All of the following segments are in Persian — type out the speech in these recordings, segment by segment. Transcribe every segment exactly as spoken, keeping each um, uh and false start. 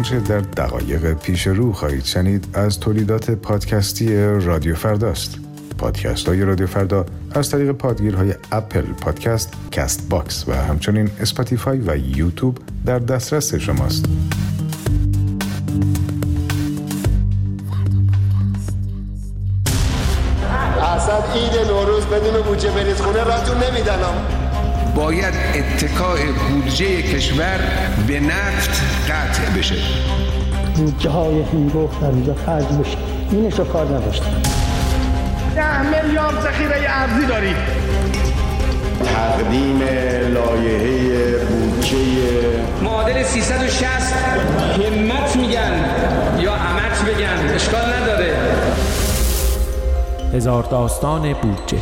آنچه در دقایق پیش رو خواهید شنید از تولیدات پادکستی رادیو فرداست. پادکست های رادیو فردا از طریق پادگیرهای اپل پادکست، کست باکس و همچنین اسپاتیفای و یوتیوب در دسترس شماست. اصلا عید نوروز بدون بودجه برید خونه راتون نمیدن. باید اتکای بودجه کشور به نفت قطع بشه. بودجه های هنگفت در اینجا خرج بشه. اینشو کار نداشتم. ده میلیارد ذخیره ارزی داریم. تقدیم لایحه بودجه معادل سیصد و شصت همت میگن یا همت بگن اشکال نداره. هزار داستان بودجه.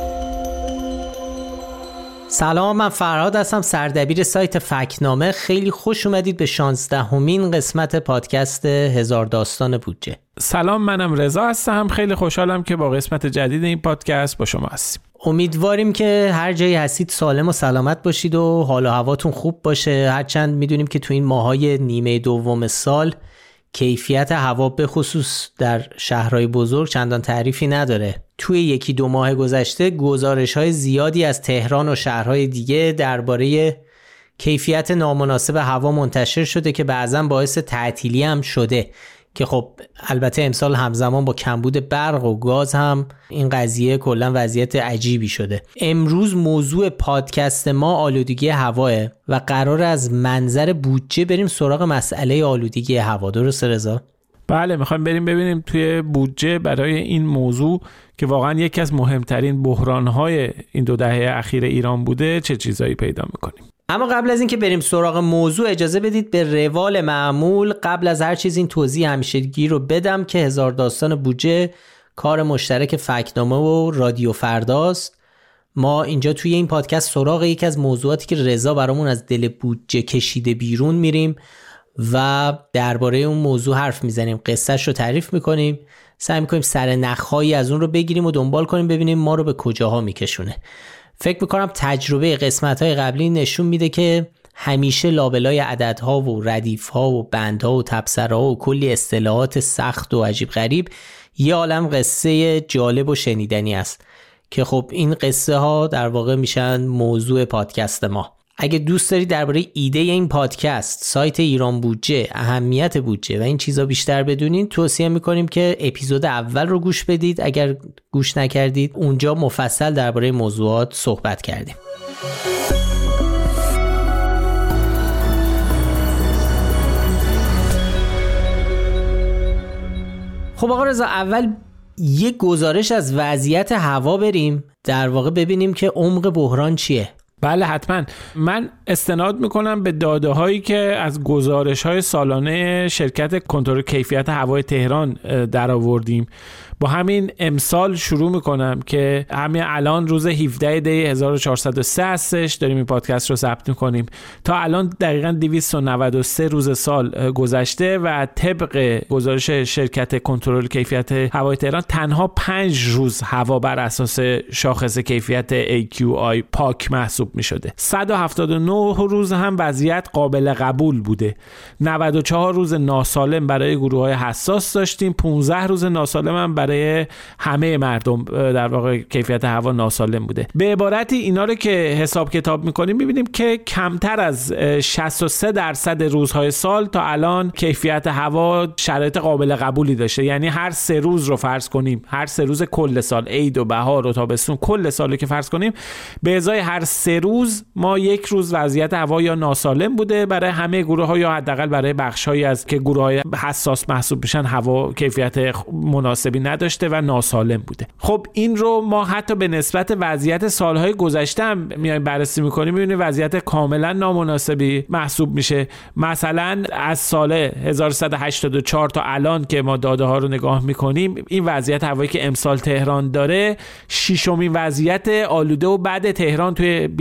سلام، من فرهاد هستم، سردبیر سایت فکتنامه. خیلی خوش اومدید به شانزدهمین قسمت پادکست هزار داستان بودجه. سلام، منم رضا هستم. خیلی خوشحالم که با قسمت جدید این پادکست با شما هستیم. امیدواریم که هر جایی هستید سالم و سلامت باشید و حال و هواتون خوب باشه. هرچند میدونیم که تو این ماهای نیمه دوم سال کیفیت هوا به خصوص در شهرهای بزرگ چندان تعریفی نداره. توی یکی دو ماه گذشته گزارش‌های زیادی از تهران و شهرهای دیگه درباره کیفیت نامناسب هوا منتشر شده که بعضاً باعث تعطیلی هم شده که خب البته امسال همزمان با کمبود برق و گاز هم این قضیه کلاً وضعیت عجیبی شده. امروز موضوع پادکست ما آلودگی هواه و قرار از منظر بودجه بریم سراغ مسئله آلودگی هوا. درسته رضا؟ بله، میخوایم بریم ببینیم توی بودجه برای این موضوع که واقعاً یکی از مهمترین بحران‌های این دو دهه اخیر ایران بوده چه چیزایی پیدا می‌کنیم. اما قبل از این که بریم سراغ موضوع اجازه بدید به روال معمول قبل از هر چیز این توضیح همیشگی رو بدم که هزار داستان بودجه کار مشترک فکتنامه و رادیو فرداست. ما اینجا توی این پادکست سراغ یکی از موضوعاتی که رضا برامون از دل بودجه کشیده بیرون میریم و درباره اون موضوع حرف میزنیم، قصهش رو تعریف میکنیم، سعی میکنیم سر نخهایی از اون رو بگیریم و دنبال کنیم ببینیم ما رو به کجاها میکشونه. فکر میکنم تجربه قسمت‌های قبلی نشون میده که همیشه لابلای عددها و ردیف‌ها و بندها و تبصره‌ها و کلی اصطلاحات سخت و عجیب غریب یه عالم قصه جالب و شنیدنی است که خب این قصه ها در واقع میشن موضوع پادکست ما. اگه دوست داری درباره ایده این پادکست، سایت ایران بودجه، اهمیت بودجه و این چیزا بیشتر بدونین، توصیه میکنیم که اپیزود اول رو گوش بدید. اگر گوش نکردید اونجا مفصل درباره موضوعات صحبت کردیم. خب آقا رضا، اول یه گزارش از وضعیت هوا بریم در واقع ببینیم که عمق بحران چیه. بله حتما. من استناد میکنم به داده هایی که از گزارش های سالانه شرکت کنترل کیفیت هوای تهران در آوردیم. با همین امسال شروع میکنم که همین الان روز هفدهم دی هزار و چهارصد و سه هستش، داریم این پادکست رو ضبط میکنیم. تا الان دقیقاً دویست و نود و سه روز سال گذشته و طبق گزارش شرکت کنترل کیفیت هوای تهران تنها پنج روز هوا بر اساس شاخص کیفیت ای کیو آی پاک محسوب میشده. صد و هفتاد و نه روز هم وضعیت قابل قبول بوده. نود و چهار روز ناسالم برای گروه‌های حساس داشتیم. پانزده روز ناسالم هم برای همه مردم در واقع کیفیت هوا ناسالم بوده. به عبارتی اینا رو که حساب کتاب میکنیم میبینیم که کمتر از شصت و سه درصد روزهای سال تا الان کیفیت هوا شرایط قابل قبولی داشته. یعنی هر سه روز رو فرض کنیم، هر سه روز کل سال، عید و بهار و تابستون، کل سال رو که فرض کنیم، به ازای هر سه روز ما یک روز وضعیت هوا یا ناسالم بوده برای همه گروه‌ها یا حداقل برای بخش‌هایی از که گروه‌های حساس محسوب میشن هوا کیفیت مناسبی نداشته و ناسالم بوده. خب این رو ما حتی به نسبت وضعیت سالهای گذشته هم میایم بررسی میکنیم، میبینیم وضعیت کاملا نامناسبی محسوب میشه. مثلا از سال هزار و سیصد و هشتاد و چهار تا الان که ما داده ها رو نگاه میکنیم، این وضعیت هوایی که امسال تهران داره ششمین وضعیت آلوده و بد تهران توی بیست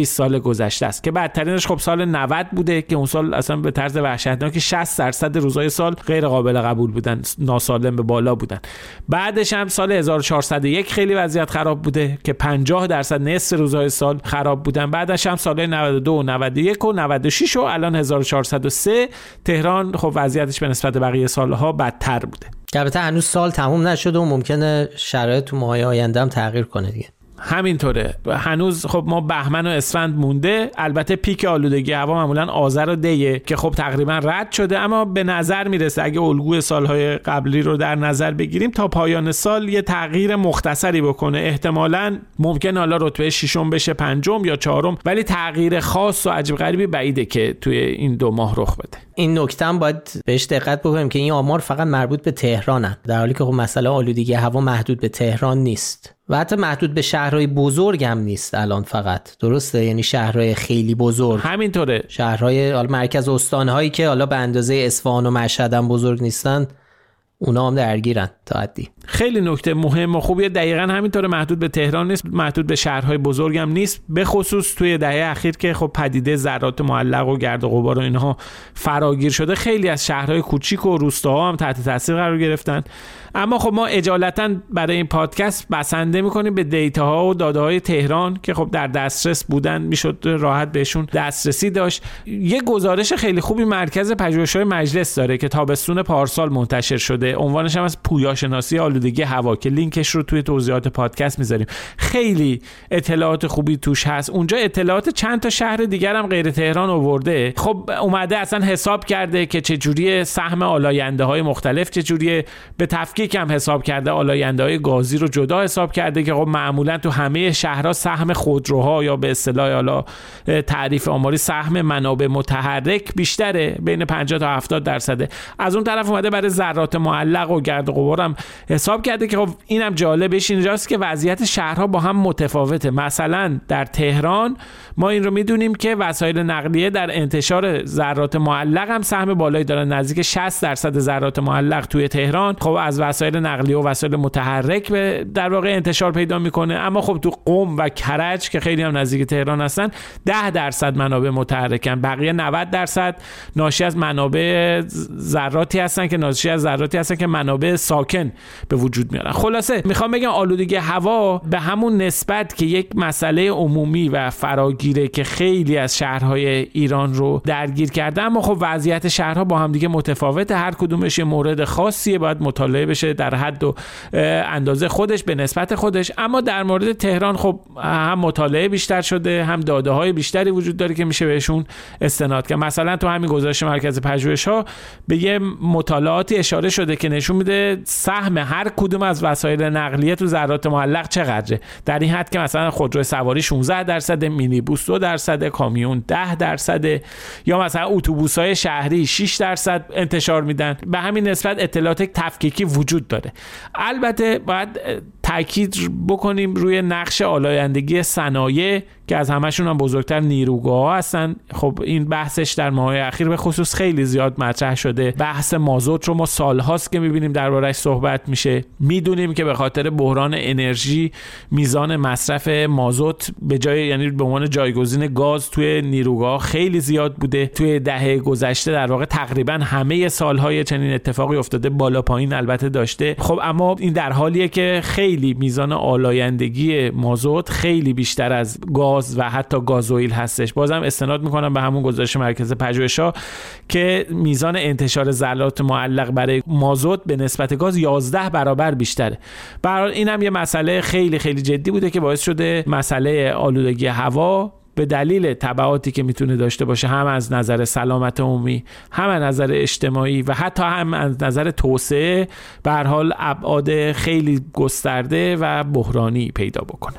بیست سال گذشته است که بدترینش خب سال نود بوده که اون سال اصلا به طرز وحشتناک شصت درصد روزهای سال غیر قابل قبول بودن، ناسالم به بالا بودن. بعدش هم سال هزار و چهارصد و یک خیلی وضعیت خراب بوده که پنجاه درصد نصف روزهای سال خراب بودن. بعدش هم سال نود و دو و نود و یک و نود و شش و الان هزار و چهارصد و سه تهران خب وضعیتش به نسبت بقیه سالها بدتر بوده. البته هنوز سال تموم نشده و ممکنه شرایط تو ماهای آینده هم تغییر کنه دیگه. همینطوره، هنوز خب ما بهمن و اسفند مونده. البته پیک آلودگی هوا معمولا آذر و دیه که خب تقریبا رد شده، اما به نظر میرسه اگه الگوی سالهای قبلی رو در نظر بگیریم تا پایان سال یه تغییر مختصری بکنه. احتمالاً ممکن حالا رتبه ششم بشه پنجم یا چهارم، ولی تغییر خاص و عجیب غریبی بعیده که توی این دو ماه رخ بده. این نکته هم باید بهش دقت بکنیم که این آمار فقط مربوط به تهرانن، در حالی که خب مسئله آلودگی هوا محدود به تهران نیست و حتی محدود به شهرهای بزرگ هم نیست الان فقط. درسته؟ یعنی شهرهای خیلی بزرگ همینطوره، شهرهای حالا مرکز استانهایی که حالا به اندازه اصفهان و مشهد هم بزرگ نیستن اونا هم درگیرن تا حدی. خیلی نکته مهم و خوبیه، دقیقاً همینطوره، محدود به تهران نیست، محدود به شهرهای بزرگ هم نیست، به خصوص توی دهه اخیر که خب پدیده ذرات معلق و گرد و غبار و اینها فراگیر شده. خیلی از شهرهای کوچیک و روستاها هم تحت تاثیر قرار گرفتن. اما خب ما اجالتاً برای این پادکست بسنده میکنیم به دیتاها و داده‌های تهران که خب در دسترس بودن، میشد راحت بهشون دسترسی داشت. یه گزارش خیلی خوبی مرکز پژوهش‌های مجلس داره که تابستون پارسال منتشر شده، عنوانش هم از پویاشناسی آلودگی هوا که لینکش رو توی توضیحات پادکست میذاریم. خیلی اطلاعات خوبی توش هست. اونجا اطلاعات چند تا شهر دیگر هم غیر تهران آورده. خب اومده اصلا حساب کرده که چه جوری سهم آلاینده‌های مختلف چه جوری، به تفکیک هم حساب کرده آلاینده‌های گازی رو جدا حساب کرده که خب معمولا تو همه شهرها سهم خودروها یا به اصطلاح حالا تعریف آماری سهم منابع متحرک بیشتره، بین پنجاه تا هفتاد درصده. از اون طرف اومده برای ذرات معلق و گرد و غبار هم حساب کرده که خب اینم جالبش اینجاست که وضعیت شهرها با هم متفاوته. مثلا در تهران ما این رو میدونیم که وسایل نقلیه در انتشار ذرات معلق هم سهم بالایی دارن، نزدیک شصت درصد ذرات معلق توی تهران خب از وسایل نقلیه و وسایل متحرک به در واقع انتشار پیدا میکنه. اما خب تو قم و کرج که خیلی هم نزدیک تهران هستن ده درصد منابع متحرکن، بقیه نود درصد ناشی از منابع ذراتی هستن که ناشی از ذراتی هستن که منابع ساکن به وجود میارن. خلاصه میخوام بگم آلودگی هوا به همون نسبت که یک مسئله عمومی و فراگیره که خیلی از شهرهای ایران رو درگیر کرده، اما خب وضعیت شهرها با هم دیگه متفاوته، هر کدومش یه مورد خاصیه، باید مطالعه بشه در حد و اندازه خودش به نسبت خودش. اما در مورد تهران خب هم مطالعه بیشتر شده، هم داده های بیشتری وجود داره که میشه بهشون استناد کرد. مثلا تو همین گزارش مرکز پژوهش‌ها به یه مطالعاتی اشاره شده که نشون میده سهم هر کدوم از وسایل نقلیه تو ذرات معلق چقدره، در این حد که مثلا خودرو سواری شانزده درصد، مینیبوس دو درصد، کامیون ده درصد، یا مثلا اتوبوس‌های شهری شش درصد انتشار میدن. به همین نسبت اطلاعات تفکیکی وجود داره. البته باید تاکید بکنیم روی نقش آلایندگی صنایع که از همشون هم بزرگتر نیروگاه‌ها هستن. خب این بحثش در ماه‌های اخیر به خصوص خیلی زیاد مطرح شده. بحث مازوت رو ما سال‌هاست که می‌بینیم درباره‌اش صحبت میشه. می‌دونیم که به خاطر بحران انرژی میزان مصرف مازوت به جای یعنی به عنوان جایگزین گاز توی نیروگاه خیلی زیاد بوده. توی دهه گذشته در واقع تقریبا همه سال‌های چنین اتفاقی افتاده، بالا پایین البته داشته. خب اما این در حالیه که خیلی میزان آلایندگی مازوت خیلی بیشتر از گاز و حتی گازوئیل هستش. بازم استناد میکنم به همون گزارش مرکز پژوهش‌ها که میزان انتشار ذرات معلق برای مازوت به نسبت گاز یازده برابر بیشتره. برای این هم یه مسئله خیلی خیلی جدی بوده که باعث شده مسئله آلودگی هوا به دلیل تبعاتی که میتونه داشته باشه، هم از نظر سلامت عمومی، هم از نظر اجتماعی و حتی هم از نظر توسعه، به هر حال ابعاد خیلی گسترده و بحرانی پیدا بکنه.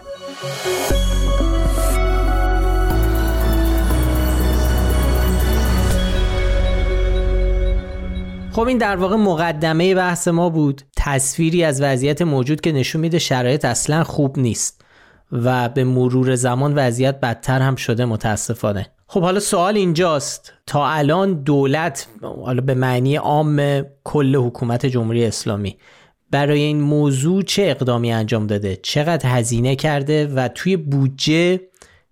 خب این در واقع مقدمه بحث ما بود، تصویری از وضعیت موجود که نشون میده شرایط اصلا خوب نیست و به مرور زمان وضعیت بدتر هم شده متاسفانه. خب حالا سوال اینجاست، تا الان دولت، حالا به معنی عام کل حکومت جمهوری اسلامی، برای این موضوع چه اقدامی انجام داده؟ چقدر هزینه کرده و توی بودجه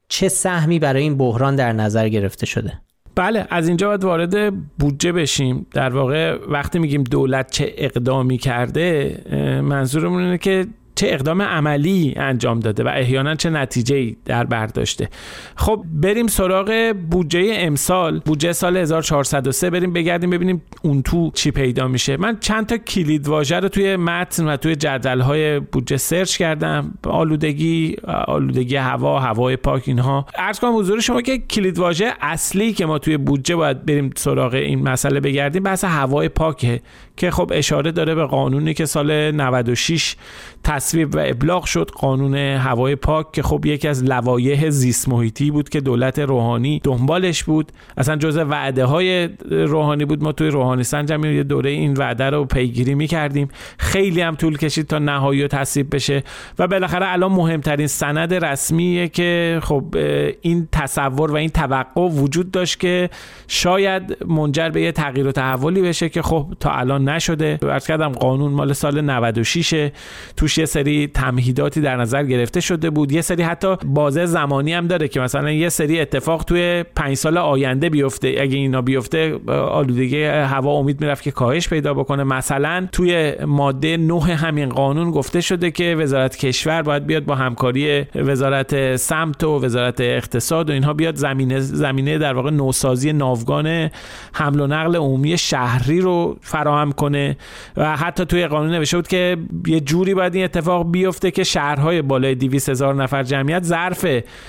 چه سهمی برای این بحران در نظر گرفته شده؟ بله، از اینجا باید وارد بودجه بشیم. در واقع وقتی میگیم دولت چه اقدامی کرده، منظورمون اینه که چه اقدام عملی انجام داده و احیانا چه نتیجه‌ای در بر داشته. خب بریم سراغ بودجه امسال، بودجه سال هزار و چهارصد و سه، بریم بگردیم ببینیم اون تو چی پیدا میشه. من چند تا کلید واژه رو توی متن و توی جدول‌های بودجه سرچ کردم. آلودگی، آلودگی هوا، هوای پاک، اینها. عرض کنم حضور شما که کلید واژه اصلی که ما توی بودجه باید بریم سراغ این مسئله بگردیم بحث هوای پاکه که خب اشاره داره به قانونی که سال نود و شش تصویب و ابلاغ شد، قانون هوای پاک، که خب یکی از لوایح زیست محیطی بود که دولت روحانی دنبالش بود. اصلا جزء وعده های روحانی بود. ما توی روحانی سنج هم یه دوره این وعده رو پیگیری می‌کردیم. خیلی هم طول کشید تا نهایی و تصویب بشه و بالاخره الان مهمترین سند رسمیه که خب این تصور و این توقع وجود داشت که شاید منجر به یه تغییر و تحولی بشه که خب تا الان نشده. عرض کردم قانون مال سال نود و شش، توش یه سری تمهیداتی در نظر گرفته شده بود. یه سری حتی بازه زمانی هم داره که مثلا یه سری اتفاق توی پنج سال آینده بیفته. اگه اینا بیفته آلودگی هوا امید میرفت که کاهش پیدا بکنه. مثلا توی ماده نه همین قانون گفته شده که وزارت کشور باید بیاد با همکاری وزارت سمت و وزارت اقتصاد و اینها بیاد زمینه زمینه در واقع نوسازی ناوگان حمل و نقل عمومی شهری رو فراهم کنه و حتی توی قانون نوشته بود که یه جوری باید این اتفاق بیفته که شهرهای بالای دویست هزار نفر جمعیت ظرف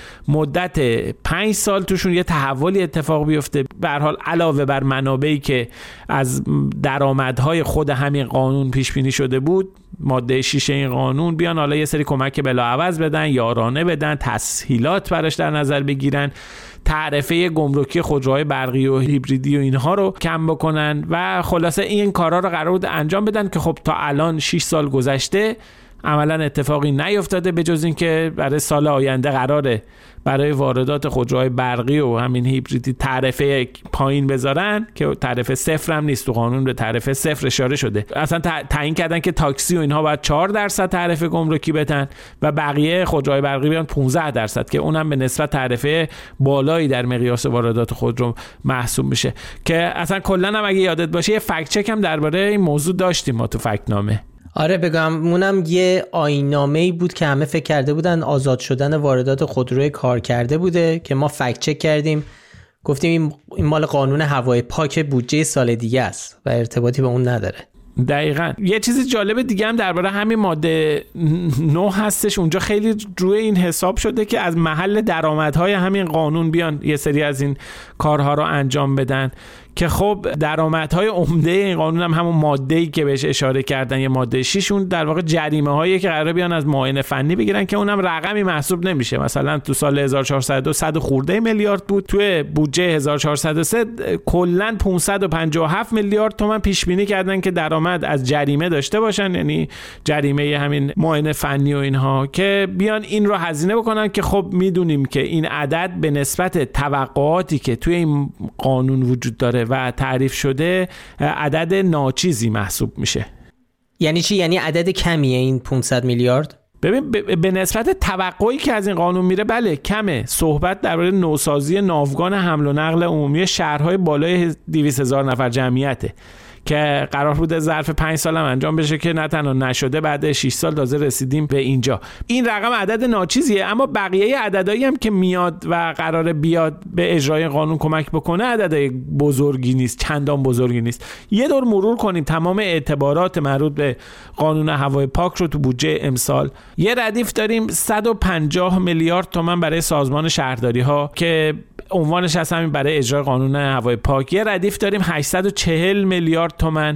مدت پنج سال توشون یه تحولی اتفاق بیفته. به هر حال علاوه بر منابعی که از درآمدهای خود همین قانون پیش بینی شده بود، ماده شش این قانون بیان حالا یه سری کمک بلاعوض بدن، یارانه بدن، تسهیلات براش در نظر بگیرن، تعرفه گمرکی خودروهای برقی و هیبریدی و اینها رو کم بکنن و خلاصه این کارا رو قرار بود انجام بدن که خب تا الان شش سال گذشته عملا اتفاقی نیفتاده به جز این که برای سال آینده قراره برای واردات خودروهای برقی و همین هیبریدی تعرفه پایین بذارن که تعرفه صفر هم نیست. تو قانون به تعرفه صفر اشاره شده. اصلا تعیین کردن که تاکسی و اینها باید چهار درصد تعرفه گمرکی بدن و بقیه خودروهای برقی بیان پانزده درصد که اونم به نسبت تعرفه بالایی در مقیاس واردات خودرو محسوب میشه. که اصلا کلا هم اگه یادت باشه یه فکت چک هم درباره این موضوع داشتیم ما تو فکت نامه. آره بگم، اونم یه آیین‌نامه‌ای بود که همه فکر کرده بودن آزاد شدن واردات خودروی کار کرده بوده که ما فکت چک کردیم، گفتیم این مال قانون هوای پاک بودجه سال دیگه است و ارتباطی به اون نداره. دقیقاً. یه چیز جالب دیگه هم درباره همین ماده نه هستش. اونجا خیلی روی این حساب شده که از محل درآمدهای همین قانون بیان یه سری از این کارها رو انجام بدن که خب درآمدهای عمده این قانون هم همون ماده‌ای که بهش اشاره کردن، یه ماده شش، اون در واقع جریمه هایی که قراره بیان از معاینه فنی بگیرن که اونم رقمی محسوب نمیشه. مثلا تو سال هزار و چهارصد و دو صد خورده میلیارد بود، توی بودجه هزار و چهارصد و سه کلا پانصد و پنجاه و هفت میلیارد تومان پیش بینی کردن که درآمد از جریمه داشته باشن، یعنی جریمه همین معاینه فنی و اینها، که بیان این رو هزینه بکنن که خب میدونیم که این عدد به نسبت توقعاتی که توی این قانون وجود داره و تعریف شده عدد ناچیزی محسوب میشه. یعنی چی؟ یعنی عدد کمیه این پانصد میلیارد؟ ببین به نسبت توقعی که از این قانون میره بله کمه. صحبت درباره نوسازی ناوگان حمل و نقل عمومی شهرهای بالای دویست هزار نفر جمعیته که قرار بوده ظرف پنج سال هم انجام بشه که نه تنها نشده، بعد شش سال تازه رسیدیم به اینجا. این رقم عدد ناچیزیه، اما بقیه عددایی هم که میاد و قراره بیاد به اجرای قانون کمک بکنه عدد بزرگی نیست، چندان بزرگی نیست. یه دور مرور کنیم تمام اعتبارات مربوط به قانون هوای پاک رو تو بودجه امسال. یه ردیف داریم صد و پنجاه میلیارد تومان برای سازمان شهرداری ها که عنوانش هست همین برای اجرای قانون هوای پاک. یه ردیف داریم هشتصد و چهل میلیارد تومان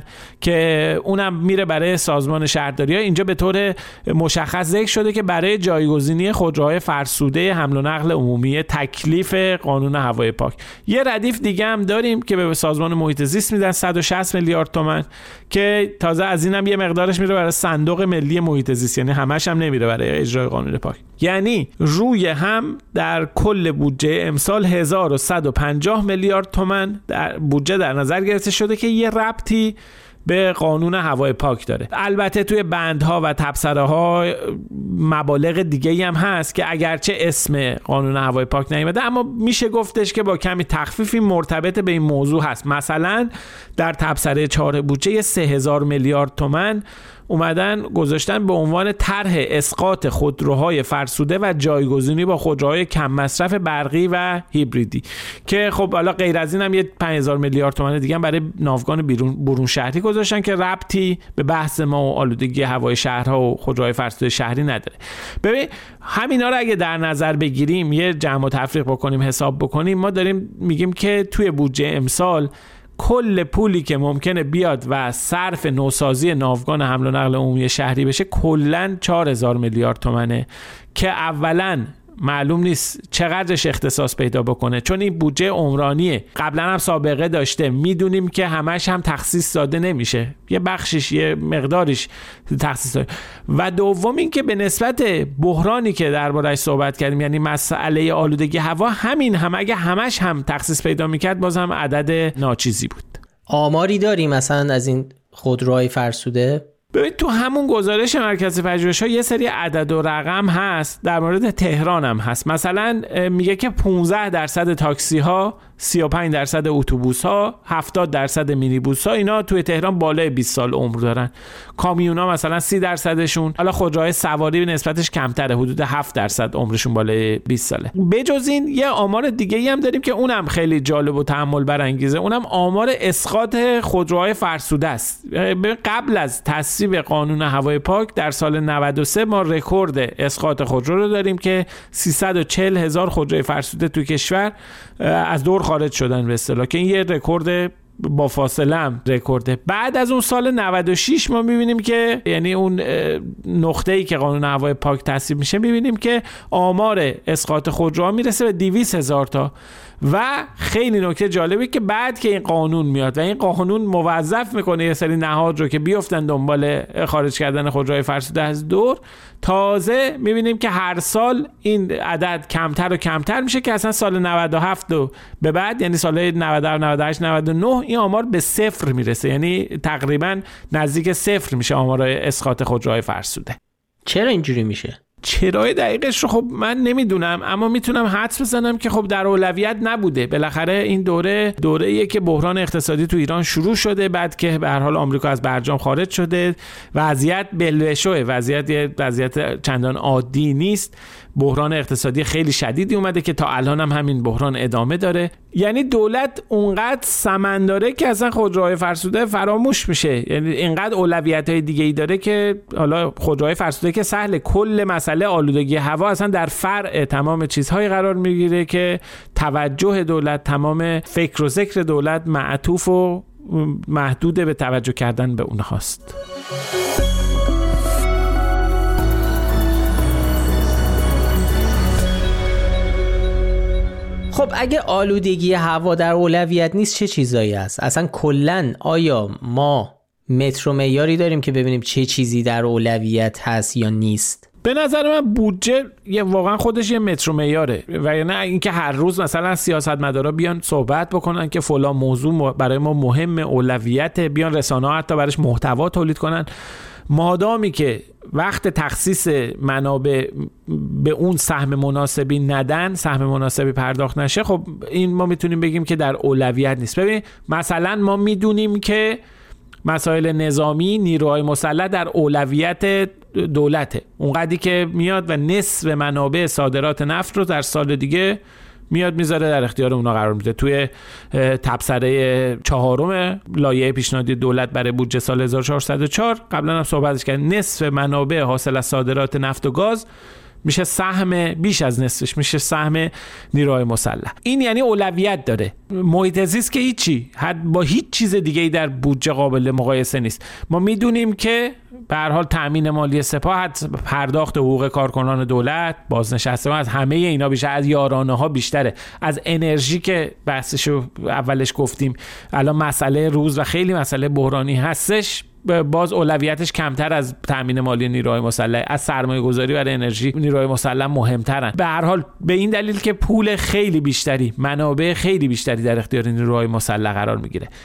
که اونم میره برای سازمان شهرداری ها. اینجا به طور مشخص ذکر شده که برای جایگزینی خودروهای فرسوده حمل و نقل عمومی تکلیف قانون هوای پاک. یه ردیف دیگه هم داریم که به سازمان محیط زیست میدن صد و شصت میلیارد تومان که تازه از اینم یه مقدارش میره برای صندوق ملی محیط زیست، یعنی همش هم نمیره برای اجرای قانون پاک. یعنی روی هم در کل بودجه امسال هزار و صد و پنجاه میلیارد تومان در بودجه در نظر گرفته شده که یه ربطی به قانون هوای پاک داره. البته توی بندها و تبصره‌ها مبالغ دیگه‌ای هم هست که اگرچه اسم قانون هوای پاک نیامده، اما میشه گفتش که با کمی تخفیفی مرتبط به این موضوع هست. مثلا در تبصره چهار بودجه سه هزار میلیارد تومان اومدن گذاشتن به عنوان طرح اسقاط خودروهای فرسوده و جایگزینی با خودروهای کم مصرف برقی و هیبریدی، که خب حالا غیر از این هم یه پنج هزار میلیارد تومان دیگه هم برای ناوگان بیرون برون شهری گذاشتن که ربطی به بحث ما و آلودگی هوای شهرها و خودروهای فرسوده شهری نداره. ببین همینا رو اگه در نظر بگیریم، یه جمع و تفریق بکنیم، حساب بکنیم، ما داریم میگیم که توی بودجه امسال کل پولی که ممکنه بیاد و صرف نوسازی ناوگان حمل و نقل عمومی شهری بشه کلاً چهار هزار میلیارد تومانه که اولاً معلوم نیست چقدرش اختصاص پیدا بکنه، چون این بودجه عمرانیه، قبلا هم سابقه داشته، میدونیم که همش هم تخصیص داده نمیشه، یه بخشش یه مقدارش تخصیص داده. و دوم این که به نسبت بحرانی که درباره‌اش صحبت کردیم، یعنی مسئله آلودگی هوا، همین هم اگه همش هم تخصیص پیدا میکرد باز هم عدد ناچیزی بود. آماری داری مثلا از این خودروهای فرسوده؟ ببین تو همون گزارش مرکز پژوهش‌ها یه سری عدد و رقم هست، در مورد تهران هم هست. مثلا میگه که پانزده درصد تاکسی ها، سی و پنج درصد اتوبوس ها، هفتاد درصد مینیبوس ها اینا توی تهران بالای بیست سال عمر دارن. کامیون ها مثلا سی درصدشون، حالا خودروهای سواری نسبتش کمتره، حدود هفت درصد عمرشون بالای بیست ساله. بجز این یه آمار دیگه‌ای هم داریم که اونم خیلی جالب و تأمل برانگیزه، اونم آمار اسقاط خودروهای فرسوده است. قبل از تصویب قانون هوای پاک در سال نود و سه ما رکورد اسقاط خودرو رو داریم که سیصد و چهل هزار خودروی فرسوده تو کشور از دور خارج شدن به اصطلاح، که این یه رکورد با فاصله هم رکورده. بعد از اون سال نود و شش ما میبینیم که یعنی اون نقطه‌ای که قانون هوای پاک تصویب میشه، میبینیم که آمار اسقاط خودروها میرسه به دویست هزار تا. و خیلی نکته جالبه که بعد که این قانون میاد و این قانون موظف میکنه یه سری نهاد رو که بیفتن دنبال خارج کردن خودروهای فرسوده از دور، تازه میبینیم که هر سال این عدد کمتر و کمتر میشه که اصلا سال نود و هفت و به بعد، یعنی سال نود و هفت، نود و هشت، نود و نه این آمار به صفر میرسه، یعنی تقریبا نزدیک صفر میشه آمار اسقاط خودروهای فرسوده. چرا اینجوری میشه؟ چرای دقیقش رو خب من نمیدونم، اما میتونم حدس بزنم که خب در اولویت نبوده. بالاخره این دوره دوره‌ایه که بحران اقتصادی تو ایران شروع شده، بعد که به هر حال آمریکا از برجام خارج شده، وضعیت بلوشوه، وضعیت یه وضعیت چندان عادی نیست، بحران اقتصادی خیلی شدیدی اومده که تا الان هم همین بحران ادامه داره. یعنی دولت اونقدر سمن داره که اصلا خودروهای فرسوده فراموش میشه، یعنی اینقدر اولویت‌های دیگه‌ای داره که حالا خودروهای فرسوده که سهل، کل مسئله آلودگی هوا اصلا در فرع تمام چیزهای قرار میگیره که توجه دولت، تمام فکر و ذکر دولت معطوف و محدود به توجه کردن به اونهاست. خب اگه آلودگی هوا در اولویت نیست چه چیزایی هست؟ اصلا کلن آیا ما متر و معیاری داریم که ببینیم چه چیزی در اولویت هست یا نیست؟ به نظر من بودجه یه واقعا خودش یه متر و معیاره، و یا نه اینکه هر روز مثلا سیاستمدارا بیان صحبت بکنن که فلان موضوع برای ما مهم، اولویت، بیان رسانه‌ها حتی براش محتوا تولید کنن. مادامی که وقت تخصیص منابع به اون سهم مناسبی ندن، سهم مناسبی پرداخت نشه، خب این ما میتونیم بگیم که در اولویت نیست. ببین مثلا ما میدونیم که مسائل نظامی، نیروهای مسلح در اولویت دولته، اونقدری که میاد و نصف منابع صادرات نفت رو در سال دیگه میاد میذاره در اختیار اونا قرار میده. توی تبصره چهارم لایحه پیشنهادی دولت برای بودجه سال هزار و چهارصد و چهار قبلا هم صحبتش کردیم، نصف منابع حاصل از صادرات نفت و گاز میشه سهم، بیش از نصفش میشه سهم نیروهای مسلح. این یعنی اولویت داره. محیط زیست که هیچی، حد با هیچ چیز دیگه‌ای در بودجه قابل مقایسه نیست. ما میدونیم که به هر حال تامین مالی سپاه، پرداخت حقوق کارکنان دولت، بازنشستگان، از همه اینا بیشتر، از یارانه ها بیشتره، از انرژی که بحثشو اولش گفتیم الان مسئله روز و خیلی مسئله بحرانی هستش، باز اولویتش کمتر از تامین مالی نیروهای مسلح، از سرمایه گذاری برای انرژی نیروهای مسلح مهمترن. به هر حال به این دلیل که پول خیلی بیشتری، منابع خیلی بیشتری در اختیار نیروهای مسلح قرار میگیره.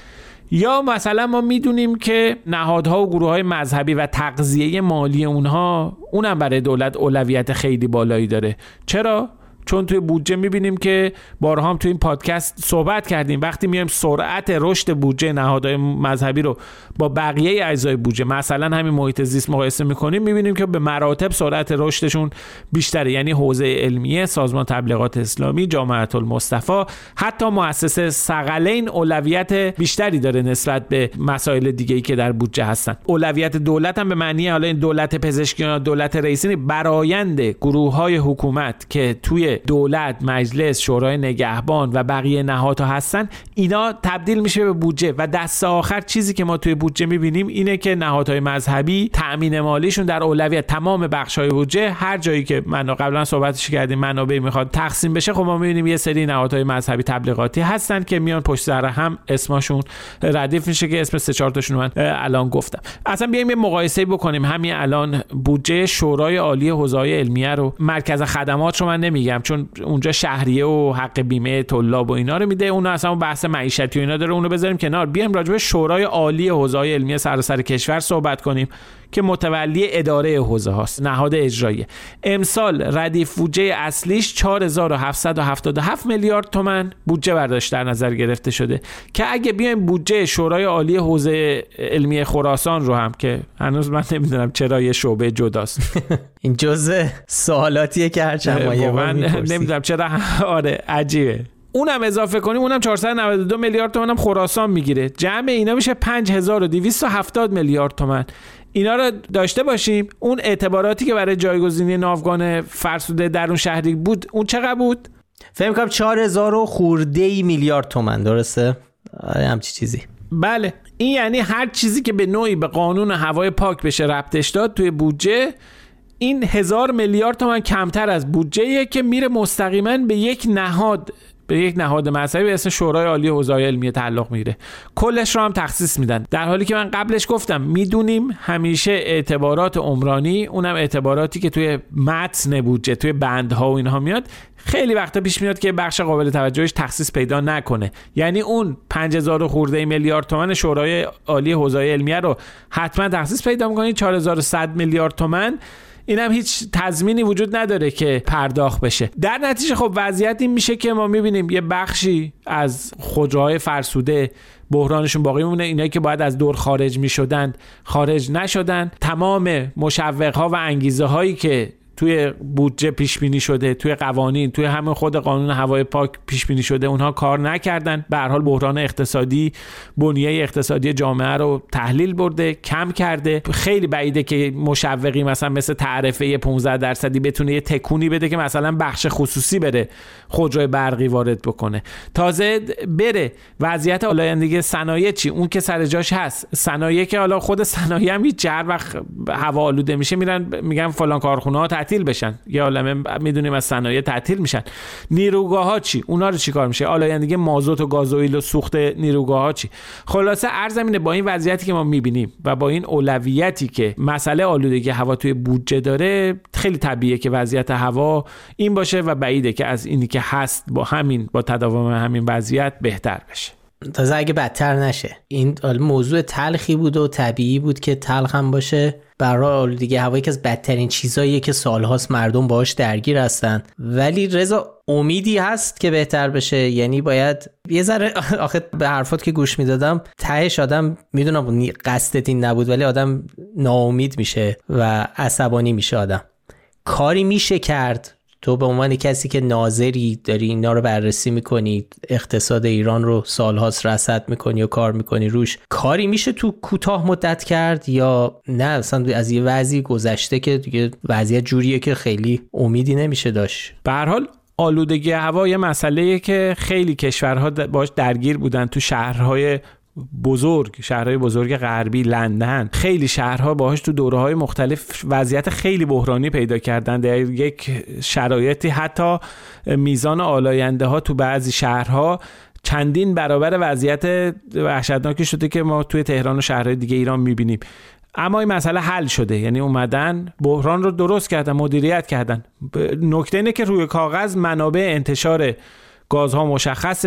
یا مثلا ما میدونیم که نهادها و گروه‌های مذهبی و تغذیه مالی اونها اونم برای دولت اولویت خیلی بالایی داره. چرا؟ چون توی بودجه میبینیم که بارها هم توی این پادکست صحبت کردیم، وقتی میایم سرعت رشد بودجه نهادهای مذهبی رو با بقیه اجزای بودجه مثلا همین محیط زیست مقایسه میکنیم، میبینیم که به مراتب سرعت رشدشون بیشتره. یعنی حوزه علمیه، سازمان تبلیغات اسلامی، جامعه المصطفی، حتی مؤسسه ثقلین اولویت بیشتری داره نسبت به مسائل دیگه‌ای که در بودجه هستن. اولویت دولت هم به معنی حالا این دولت پزشکی یا دولت رئیسی، برآیند گروه‌های حکومت که توی دولت، مجلس، شورای نگهبان و بقیه نهادها هستن، اینا تبدیل میشه به بودجه و دست آخر چیزی که ما توی بودجه میبینیم اینه که نهادهای مذهبی تأمین مالیشون در اولویت تمام بخش‌های بودجه، هر جایی که من قبلا صحبتش کردیم منابع میخواد تقسیم بشه، خب ما میبینیم یه سری نهادهای مذهبی تبلیغاتی هستن که میان پشت سر هم اسمشون ردیف میشه که اسم سه چهار تاشون من الان گفتم. اصلا بیایم یه مقایسه بکنیم. همین الان بودجه شورای عالی حوزه‌های علمیه رو، مرکز خدمات رو من نمیگم چون اونجا شهریه و حق بیمه طلاب و اینا رو میده، اون اصلا بحث معیشتی و اینا داره، اونو بذاریم کنار. بیایم راجع به شورای عالی حوزه‌های علمیه سراسر کشور صحبت کنیم که متولی اداره حوزه هاست، نهاد اجرایی. امسال ردیف بودجه اصلیش چهار هزار و هفتصد و هفتاد و هفت میلیارد تومان بودجه برداشت در نظر گرفته شده که اگه بیایم بودجه شورای عالی حوزه علمیه خراسان رو هم، که هنوز من نمیدونم چرا یه شعبه جداست این جزء سوالاتیه که هرچند ما یه بار میپرسیم، نمیدونم چرا، آره عجیبه، اونم اضافه کنیم اونم چهارصد و نود و دو میلیارد تومان هم خراسان میگیره، جمع اینا میشه پنج هزار و دویست و هفتاد میلیارد تومان. اینا رو داشته باشیم. اون اعتباراتی که برای جایگزینی ناوگان فرسوده در اون شهری بود اون چقدر بود؟ فکر کنم چهار هزار و خورده میلیارد تومان، درسته؟ آره همچی چیزی. بله، این یعنی هر چیزی که به نوعی به قانون هوای پاک بشه ربطش داد توی بودجه، این هزار میلیارد تومان کمتر از بودجه‌ایه که میره مستقیما به یک نهاد، به یک نهاد مذهبی به اسم شورای عالی حوزه‌های علمیه تعلق میگیره. کلش رو هم تخصیص میدن، در حالی که من قبلش گفتم میدونیم همیشه اعتبارات عمرانی، اونم اعتباراتی که توی متن بودجه، توی بندها و اینها میاد، خیلی وقتا پیش میاد که بخش قابل توجهش تخصیص پیدا نکنه. یعنی اون پنج هزار خورده میلیارد تومان شورای عالی حوزه‌های علمیه رو حتما تخصیص پیدا می‌کنید. چهار هزار و صد میلیارد تومان اینم هیچ تضمینی وجود نداره که پرداخت بشه. در نتیجه خب وضعیت این میشه که ما میبینیم یه بخشی از خودروهای فرسوده بحرانشون باقی میمونه، اینایی که باید از دور خارج میشدن خارج نشدن، تمام مشوق‌ها و انگیزه هایی که توی بودجه پیش بینی شده، توی قوانین، توی همین خود قانون هوای پاک پیش بینی شده، اونها کار نکردن. به هر حال بحران اقتصادی بنیه اقتصادی جامعه رو تحلیل برده، کم کرده. خیلی بعیده که مشوقی مثلا مثل تعرفه پانزده درصدی بتونه یه تکونی بده که مثلا بخش خصوصی بره خودروی برقی وارد بکنه. تازه بره وضعیت آلایندگی صنایع چی؟ اون که سر جاش هست. صنایع که حالا خود صنایع هم هیچ هر وقت هوا آلوده میشه میرن میگن فلان کارخونه‌ها تعطیل بشن، یا عالمه میدونیم از صنایع تعطیل میشن. نیروگاه‌ها چی؟ اونا رو چیکار میشه؟ آلایندگی مازوت و گازوئیل و سوخت نیروگاه‌ها چی؟ خلاصه عرض اینه با این وضعیتی که ما میبینیم و با این اولویتی که مسئله آلودگی هوا توی بودجه داره، خیلی طبیعیه که وضعیت هوا این باشه و بعیده که از اینی که هست با همین با تداوم همین وضعیت بهتر بشه. تازه اگه بدتر نشه. این موضوع تلخی بود و طبیعی بود که تلخ هم باشه. برای آلودگی هوا یکی از بدترین چیزاییه که سالهاست مردم باهاش درگیر هستن، ولی رضا امیدی هست که بهتر بشه. یعنی باید یه ذره، آخه به حرفات که گوش میدادم تهش آدم، میدونم قصدت این نبود، ولی آدم ناامید میشه و عصبانی میشه. آدم کاری میشه کرد. تو به عنوان کسی که ناظری داری اینا رو بررسی میکنی، اقتصاد ایران رو سالهاست رصد میکنی و کار میکنی روش، کاری میشه تو کوتاه مدت کرد یا نه اصلا از یه وضعی گذشته که دیگه وضعیت جوریه که خیلی امیدی نمیشه داشت؟ به هر حال آلودگی هوا یه مسئله‌ایه که خیلی کشورها باش درگیر بودن. تو شهرهای بزرگ، شهرهای بزرگ غربی، لندن، خیلی شهرها باهاش تو دوره‌های مختلف وضعیت خیلی بحرانی پیدا کردن. در یک شرایطی حتی میزان آلاینده ها تو بعضی شهرها چندین برابر وضعیت وحشتناکی شده که ما توی تهران و شهرهای دیگه ایران میبینیم. اما این مسئله حل شده، یعنی اومدن بحران رو درست کردن، مدیریت کردن. نکته اینه که روی کاغذ منابع انتشار گازها مشخصه،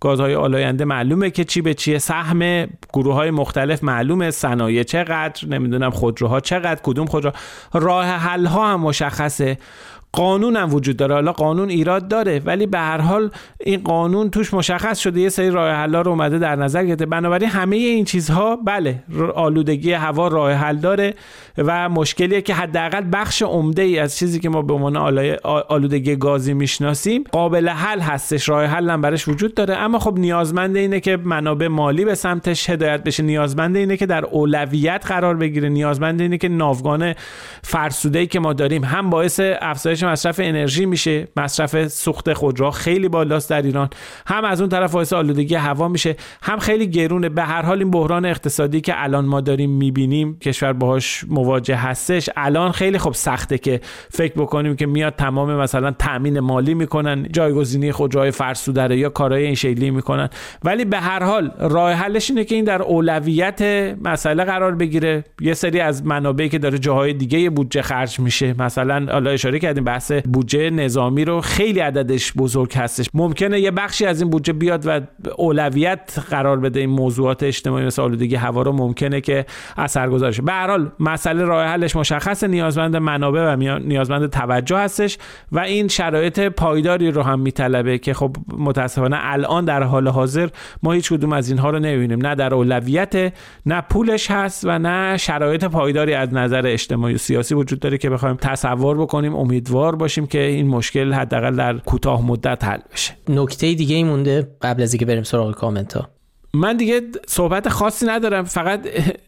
گازهای آلاینده معلومه که چی به چیه، سهم گروه‌های مختلف معلومه، صنایع چقدر، نمیدونم خودروها چقدر، کدوم خودرو، راه حل ها هم مشخصه، قانون هم وجود داره. حالا قانون ایراد داره ولی به هر حال این قانون توش مشخص شده، یه سری راه حل‌ها رو اومده در نظر گرفته. بنابراین همه این چیزها بله، آلودگی هوا راه حل داره و مشکلیه که حداقل بخش عمده ای از چیزی که ما به عنوان آلودگی گازی میشناسیم قابل حل هستش، راه حل هم براش وجود داره. اما خب نیازمند اینه که منابع مالی به سمتش هدایت بشه، نیازمند اینه که در اولویت قرار بگیره، نیازمند اینه که ناوگان فرسوده‌ای که ما داریم هم باعث افزایش مصرف انرژی میشه، مصرف سوخت خودروها خیلی بالاست در ایران، هم از اون طرف باعث آلودگی هوا میشه، هم خیلی گرونه. به هر حال این بحران اقتصادی که الان ما داریم میبینیم کشور باهاش مواجه هستش، الان خیلی خب سخته که فکر بکنیم که میاد تمام مثلا تامین مالی میکنن، جایگزینی خودروهای فرسوده رو یا کارهای این شکلی میکنن، ولی به هر حال راه حلش اینه که این در اولویت مسئله قرار بگیره. یه سری از منابعی که داره جاهای دیگه بودجه خرج میشه، مثلا حالا اشاره کردیم بحث بودجه نظامی رو، خیلی عددش بزرگ هستش، ممکنه یه بخشی از این بودجه بیاد و اولویت قرار بده این موضوعات اجتماعی مثل آلودگی هوا رو، ممکنه که اثرگذار شه. به هر حال مسئله راه حلش مشخصه، نیازمند منابع و نیازمند توجه هستش و این شرایط پایداری رو هم میطلبه که خب متاسفانه الان در حال حاضر ما هیچ کدوم از اینها رو نمیبینیم، نه در اولویت، نه پولش هست و نه شرایط پایداری از نظر اجتماعی و سیاسی وجود داره که بخوایم تصور بکنیم امیدوار باشیم که این مشکل حداقل در کوتاه مدت حل بشه. نکته دیگه ای مونده قبل از اینکه بریم سراغ کامنت ها؟ من دیگه صحبت خاصی ندارم، فقط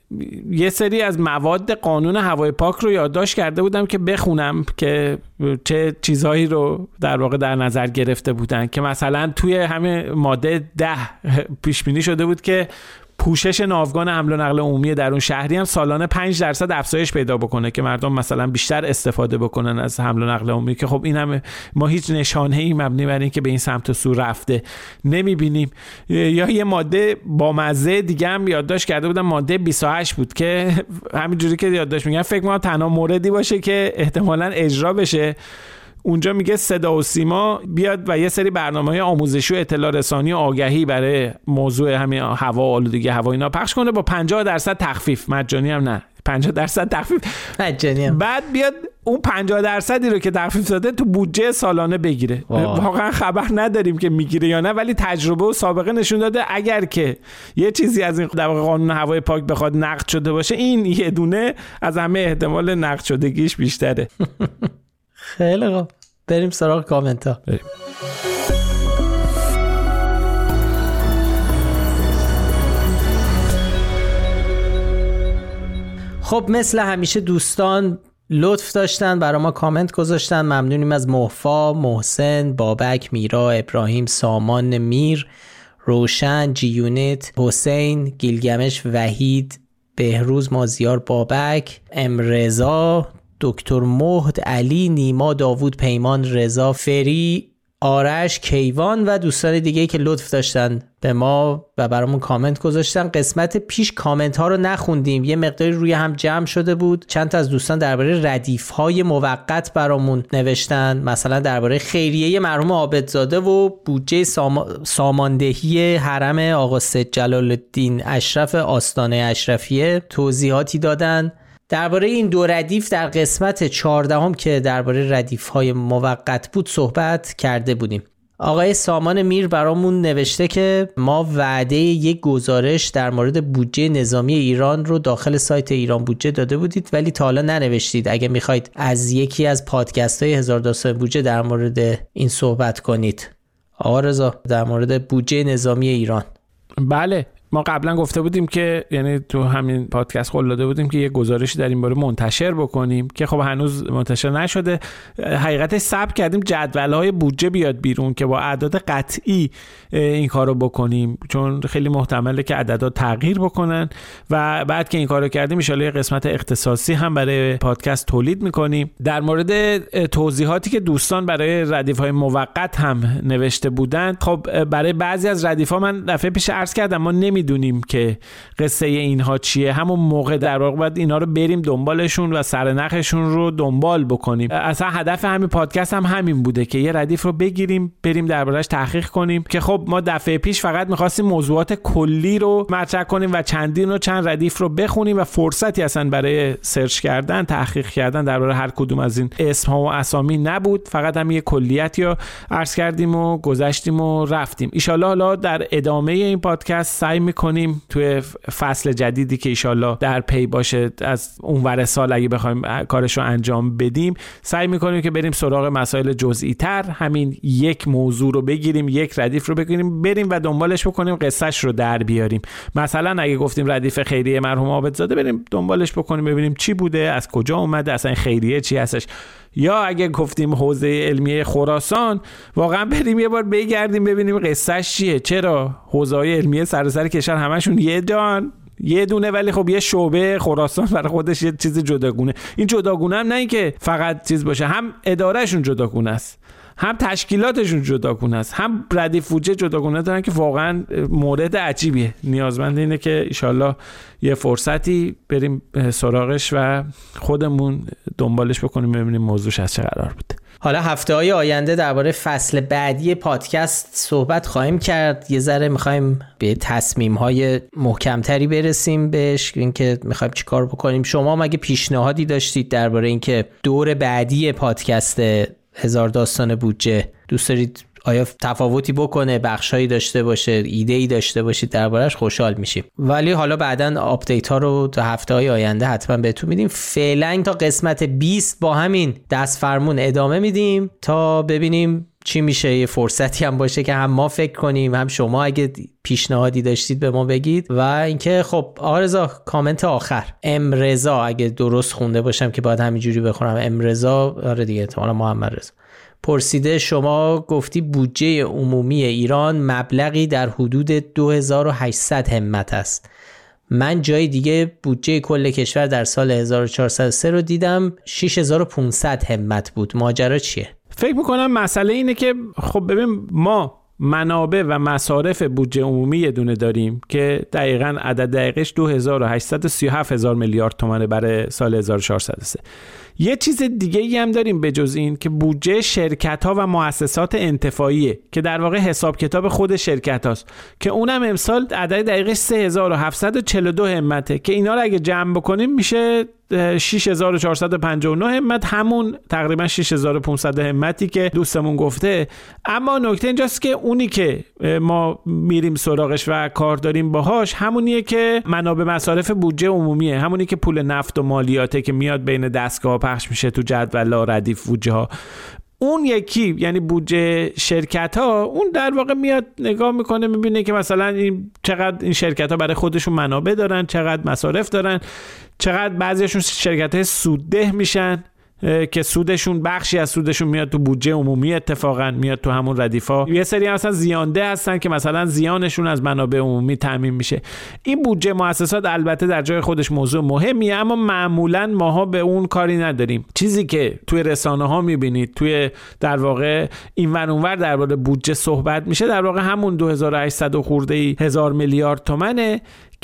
یه سری از مواد قانون هوای پاک رو یادداشت کرده بودم که بخونم که چه چیزهایی رو در واقع در نظر گرفته بودن، که مثلا توی همه ماده ده پیش بینی شده بود که پوشش ناوگان حمل و نقل عمومی درون شهری هم سالانه پنج درصد افزایش پیدا بکنه که مردم مثلا بیشتر استفاده بکنن از حمل و نقل عمومی، که خب این هم ما هیچ نشانه‌ای مبنی بر این که به این سمت و سو رفته نمی‌بینیم. یا یه ماده با مزه دیگه هم یادداشت کرده بودم، ماده بیست و هشت بود که همینجوری که یادداشت میگم فکر کنم تنها موردی باشه که احتمالاً اجرا بشه. اونجا میگه صدا و سیما بیاد و یه سری برنامه‌های آموزشی و اطلاع رسانی و آگهی برای موضوع همین هوا و آلودگی هوا اینا پخش کنه با پنجاه درصد تخفیف، مجانی هم نه، پنجاه درصد تخفیف مجانی هم. بعد بیاد اون پنجاه درصدی رو که تخفیف داده تو بودجه سالانه بگیره. واقعا خبر نداریم که میگیره یا نه، ولی تجربه و سابقه نشون داده اگر که یه چیزی از این در واقع قانون هوای پاک بخواد نقد شده باشه، این یه دونه از همه احتمال نقد شدگیش بیشتره. خیلی خوب، بریم سراغ کامنت ها. بریم. خب مثل همیشه دوستان لطف داشتن برای ما کامنت گذاشتن، ممنونیم از محفا، محسن، بابک، میرا، ابراهیم، سامان، میر، روشن، جیونت، حسین، گیلگمش، وحید، بهروز، مازیار، بابک، امرزا، دکتر مهد، علی، نیما، داوود، پیمان، رضا، فری، آرش، کیوان و دوستان دیگه که لطف داشتن به ما و برامون کامنت گذاشتن. قسمت پیش کامنت ها رو نخوندیم، یه مقداری روی هم جمع شده بود. چند تا از دوستان درباره ردیف های موقت برامون نوشتن، مثلا درباره خیریه مرحوم عابدزاده و بودجه سام... ساماندهی حرم آقا سید جلال الدین اشرف آستانه اشرفیه توضیحاتی دادن. درباره این دو ردیف در قسمت چهاردهم که درباره ردیف‌های موقت بود صحبت کرده بودیم. آقای سامان میر برامون نوشته که ما وعده یک گزارش در مورد بودجه نظامی ایران رو داخل سایت ایران بودجه داده بودید ولی تا حالا ننوشتید. اگه میخواید از یکی از پادکست‌های هزار داستان بودجه در مورد این صحبت کنید. آقا رضا، در مورد بودجه نظامی ایران. بله، ما قبلا گفته بودیم که یعنی تو همین پادکست قول داده بودیم که یه گزارشی در این باره منتشر بکنیم که خب هنوز منتشر نشده. حقیقتش صبر کردیم جدول‌های بودجه بیاد بیرون که با اعداد قطعی این کارو بکنیم، چون خیلی محتمله که عددها تغییر بکنن و بعد که این کارو کردیم ان شاءالله قسمت اختصاصی هم برای پادکست تولید میکنیم. در مورد توضیحاتی که دوستان برای ردیف‌های موقت هم نوشته بودن، خب برای بعضی از ردیف‌ها من دفعه پیش عرض کردم ما نمی نمیدونیم که قصه اینها چیه، همون موقع در واقع باید اینا رو بریم دنبالشون و سرنخشون رو دنبال بکنیم. اصلا هدف همین پادکست هم همین بوده که یه ردیف رو بگیریم بریم دربارش تحقیق کنیم، که خب ما دفعه پیش فقط می‌خواستیم موضوعات کلی رو مطرح کنیم و چندین و چند ردیف رو بخونیم و فرصتی اصلا برای سرچ کردن، تحقیق کردن درباره هر کدوم از این اسم‌ها و اسامی نبود. فقط هم یه کلیتی رو عرض کردیم و گذشتیم و رفتیم. ان شاءالله حالا در ادامه این پادکست سعی می‌کنیم توی فصل جدیدی که ان شاءالله در پی باشه از اونور سال اگه بخوایم کارش رو انجام بدیم، سعی می‌کنیم که بریم سراغ مسائل جزئی‌تر، همین یک موضوع رو بگیریم، یک ردیف رو بگیریم، بریم و دنبالش بکنیم، قصه‌اش رو در بیاریم. مثلا اگه گفتیم ردیف خیریه مرحوم عابدزاده، بریم دنبالش بکنیم ببینیم چی بوده، از کجا اومده، اصلا خیریه چی هستش. یا اگه گفتیم حوزه علمیه خراسان، واقعا بریم یه بار بگردیم ببینیم قصه‌اش چیه، چرا حوزه‌های علمیه سراسر کشور همشون یه جان یه دونه ولی خب یه شعبه خراسان برای خودش یه چیز جداگونه. این جداگونه هم نه این که فقط چیز باشه، هم ادارهشون جداگونه است، هم تشکیلاتشون جداگونه است، هم ردیف بودجه جداگونه دارن که واقعا مورد عجیبیه. نیازمند اینه که ان شاءالله یه فرصتی بریم سراغش و خودمون دنبالش بکنیم ببینیم موضوعش از چه قرار بوده. حالا هفته‌های آینده درباره فصل بعدی پادکست صحبت خواهیم کرد. یه ذره می‌خوایم به تصمیم‌های محکم‌تری برسیم بهش، اینکه می‌خوایم چیکار بکنیم. شما مگه پیشنهادی داشتید درباره اینکه دور بعدی پادکست هزار داستان بودجه دوست دارید آیا تفاوتی بکنه، بخشایی داشته باشه، ایده‌ای داشته باشید دربارش، خوشحال میشیم. ولی حالا بعداً آپدیت ها رو تا هفته‌های آینده حتما بهتون میدیم. فعلا تا قسمت بیست با همین دست فرمون ادامه میدیم تا ببینیم چی میشه. یه فرصتی هم باشه که هم ما فکر کنیم، هم شما اگه پیشنهادی داشتید به ما بگید. و اینکه خب آقا رضا، کامنت آخر ام رضا، اگه درست خونده باشم که باید همینجوری بخونم، ام رضا، آره دیگه احتمالاً محمد رضا، پرسیده شما گفتی بودجه عمومی ایران مبلغی در حدود دو هزار و هشتصد همت است. من جای دیگه بودجه کل کشور در سال هزار و چهارصد و سه رو دیدم شش هزار و پانصد همت بود. ماجرا چیه؟ فکر میکنم مسئله اینه که خب ببین، ما منابع و مصارف بودجه عمومی یه دونه داریم که دقیقاً عدد دقیقش دو هزار و هشتصد و سی و هفت هزار میلیارد تومانه برای سال هزار و چهارصد و سه. یه چیز دیگه ای هم داریم به جز این که بودجه شرکت ها و مؤسسات انتفاعیه که در واقع حساب کتاب خود شرکت هاست که اونم امسال عدد دقیقش سه هزار و هفتصد و چهل و دو همته که اینا رو اگه جمع بکنیم میشه شش هزار و چهارصد و پنجاه و نه همت، همون تقریبا شش هزار و پانصد همتی که دوستمون گفته. اما نکته اینجاست که اونی که ما میریم سراغش و کار داریم باهاش همونیه که منابع مصارف بودجه عمومیه، همونی که پول نفت و مالیاته که میاد بین دستگاه پخش میشه تو جدول ردیف بودجه ها. اون یکی یعنی بودجه شرکت ها، اون در واقع میاد نگاه میکنه میبینه که مثلا این چقدر این شرکت ها برای خودشون منابع دارن، چقدر مصارف دارن، چقدر بعضیشون شرکت های سودده میشن که سودشون، بخشی از سودشون میاد تو بودجه عمومی، اتفاقا میاد تو همون ردیفا. یه سری اصلا زیانده هستن که مثلا زیانشون از منابع عمومی تامین میشه. این بودجه مؤسسات البته در جای خودش موضوع مهمیه، اما معمولا ماها به اون کاری نداریم. چیزی که توی رسانه ها میبینید، توی در واقع اینور اونور درباره بودجه صحبت میشه، در واقع همون دو هزار و هشتصد خورده ای هزار میلیارد تومنه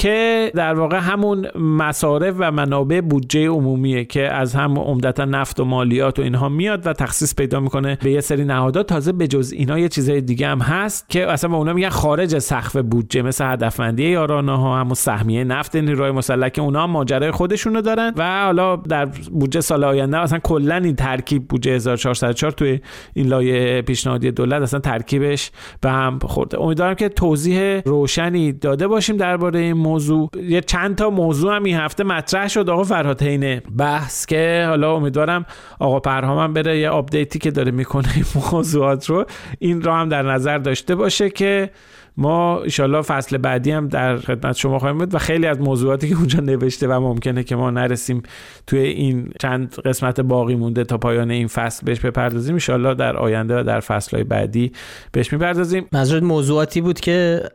که در واقع همون مصارف و منابع بودجه عمومیه که از هم عمدتا نفت و مالیات و اینها میاد و تخصیص پیدا میکنه به یه سری نهادات. تازه به جز اینا یه چیزای دیگه هم هست که اصلا به اونا میگن خارج از سقف بودجه، مثل هدفمندی یارانه ها، همون سهمیه نفت نیروی مسلح که اونا هم ماجرای خودشونو دارن. و حالا در بودجه سال آینده اصلا کلا این ترکیب بودجه هزار و چهارصد و چهار توی این لایحه پیشنهادی دولت اصلا ترکیبش به هم خورده. امیدوارم که توضیح روشنی داده باشیم درباره این موضوع. یه چند تا موضوع هم این هفته مطرح شد آقا فرهاد حین بحث که حالا امیدوارم آقا پرهام هم بره یه آپدیتی که داره میکنه این موضوعات رو این رو هم در نظر داشته باشه که ما انشالله فصل بعدی هم در خدمت شما خواهیم بود و خیلی از موضوعاتی که اونجا نوشته و ممکنه که ما نرسیم توی این چند قسمت باقی مونده تا پایان این فصل بهش بپردازیم، انشالله در آینده و در فصلهای بعدی بهش میپردازیم. منظورت موضوعاتی بود که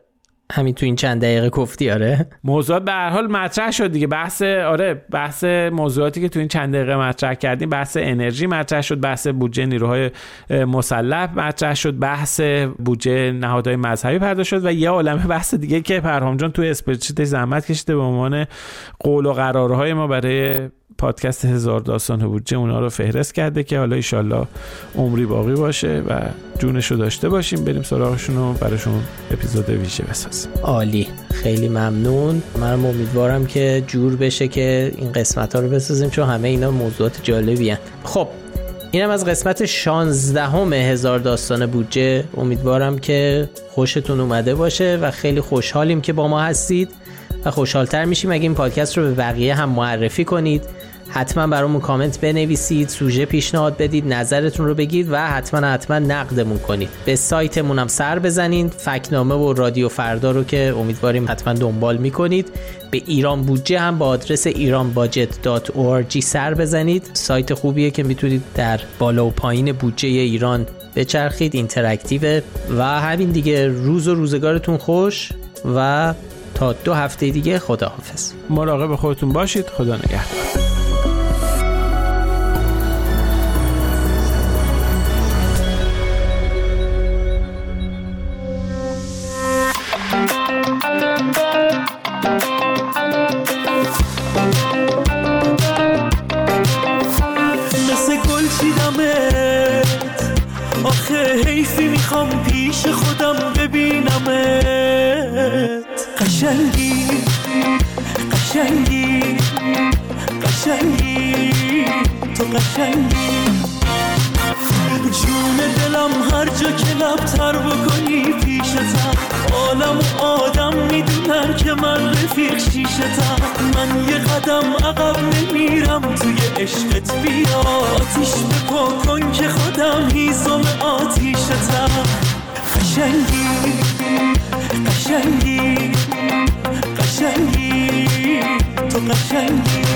همین تو این چند دقیقه گفتی. آره موضوعات به هر حال مطرح شد دیگه. بحث آره بحث موضوعاتی که تو این چند دقیقه مطرح کردیم، بحث انرژی مطرح شد، بحث بودجه نیروهای مسلح مطرح شد، بحث بودجه نهادهای مذهبی پرداخت شد و یه عالمه بحث دیگه که پرهام جان تو اسپرچیت زحمت کشیده به عنوان قول و قرارهای ما برای پادکست هزار داستان بودجه اونا رو فهرست کرده که حالا ایشالله عمری باقی باشه و جونشو داشته باشیم بریم سراغشون و براشون اپیزود ویژه بسازیم. عالی، خیلی ممنون. من امیدوارم که جور بشه که این قسمت ها رو بسازیم چون همه اینا موضوعات جالبی هن. خب اینم از قسمت شانزدهم هزار داستان بودجه. امیدوارم که خوشتون اومده باشه و خیلی خوشحالیم که با ما هستید و خوشحالتر میشیم اگه این پادکست رو به بقیه هم معرفی کنید. حتما برامون کامنت بنویسید، سوژه پیشنهاد بدید، نظرتون رو بگید و حتما حتما نقدمون کنید. به سایتمون هم سر بزنید، فکتنامه و رادیو فردا رو که امیدواریم حتما دنبال میکنید. به ایران بودجه هم با آدرس ایران باجت دات او آر جی سر بزنید. سایت خوبیه که میتونید در بالا و پایین بودجه ایران بچرخید، اینتراکتیو. و همین دیگه، روز و روزگارتون خوش و تا دو هفته دیگه خداحافظ. مراقب خودتون باشید. خدا نگهدار. مثل گل چیدمت، آخه حیفی میخوام پیش خودم ببینمت. قشنگی قشنگی قشنگی تو قشنگی، جون دلم هر جا که لبتر بکنی پیشتم. عالم و آدم میدونن که من رفیق شیشتم. من یه قدم عقب نمیرم توی عشقت، بیا آتیش بپا کن که خودم هیزم آتیشتم. قشنگی قشنگی قشنگی تو قشنگی.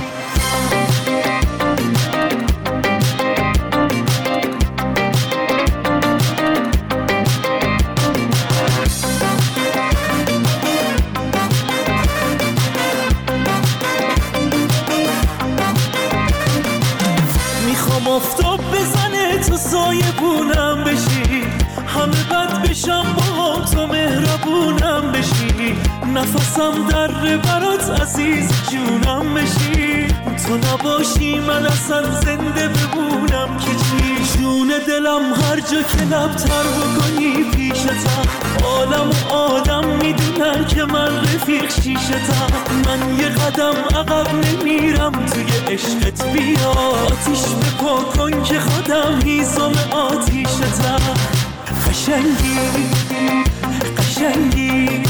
آفتاب بزنه تو سایه بونم بشی، همه بد بشم با تو مهربونم بشی. نفسم در برات عزیز جونم بشی، تو نباشی من اصلا زنده بمونم که چی. جون دلم هر جا که لبتر بکنی پیشتم. عالم و آدم میدونن که من رفیق شیشتم. من یه قدم عقب نمیرم توی عشقت، بیا آتیش بپا کن که خودم هیزم آتیشتم. قشنگی قشنگی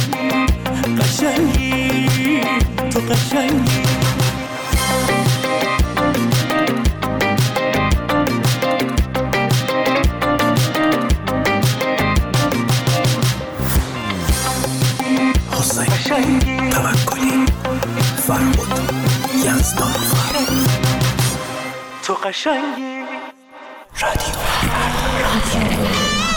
قشنگی تو قشنگی. حسین توکلی فرمود یزدان تو قشنگی. رادیو رادیو